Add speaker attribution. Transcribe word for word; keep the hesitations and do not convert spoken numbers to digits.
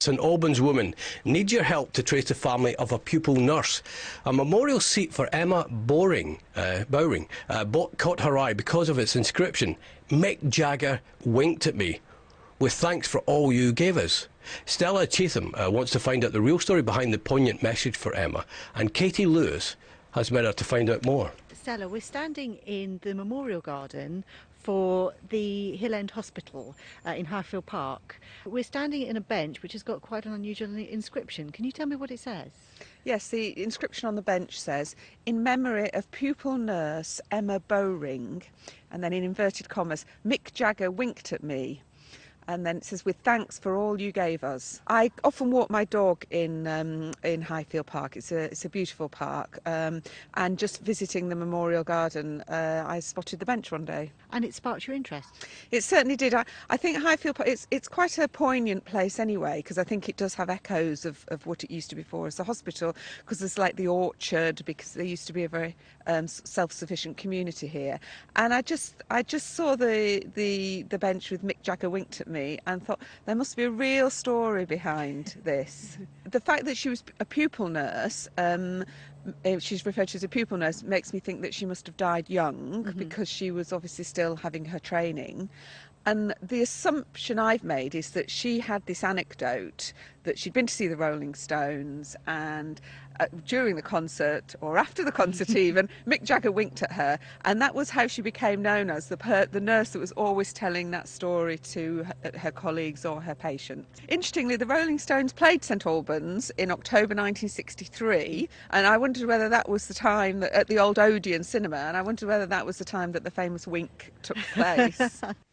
Speaker 1: St Albans woman needs your help to trace the family of a pupil nurse. A memorial seat for Emma Bowring, uh, Bowring uh, caught her eye because of its inscription, "Mick Jagger winked at me, with thanks for all you gave us." Stella Cheetham uh, wants to find out the real story behind the poignant message for Emma, and Katie Lewis has met her to find out more.
Speaker 2: Stella, we're standing in the Memorial Garden for the Hill End Hospital uh, in Highfield Park. We're standing in a bench which has got quite an unusual inscription. Can you tell me what it says?
Speaker 3: Yes, the inscription on the bench says, "In memory of pupil nurse Emma Bowring," and then in inverted commas, "Mick Jagger winked at me." And then it says, "With thanks for all you gave us." I often walk my dog in um, in Highfield Park. It's a it's a beautiful park. Um, and just visiting the Memorial Garden, uh, I spotted the bench one day.
Speaker 2: And it sparked your interest?
Speaker 3: It certainly did. I, I think Highfield Park, it's it's quite a poignant place anyway, because I think it does have echoes of, of what it used to be before as a hospital, because there's like the orchard, because there used to be a very um, self-sufficient community here. And I just I just saw the the the bench with "Mick Jagger winked at me" and thought there must be a real story behind this. The fact that she was a pupil nurse, um, she's referred to as a pupil nurse, makes me think that she must have died young, mm-hmm. because she was obviously still having her training. And the assumption I've made is that she had this anecdote that she'd been to see the Rolling Stones, and uh, during the concert, or after the concert even, Mick Jagger winked at her, and that was how she became known as the, per the nurse that was always telling that story to her, her colleagues or her patients. Interestingly, the Rolling Stones played St Albans in October nineteen sixty-three, and I wondered whether that was the time that, at the old Odeon cinema, and I wondered whether that was the time that the famous wink took place.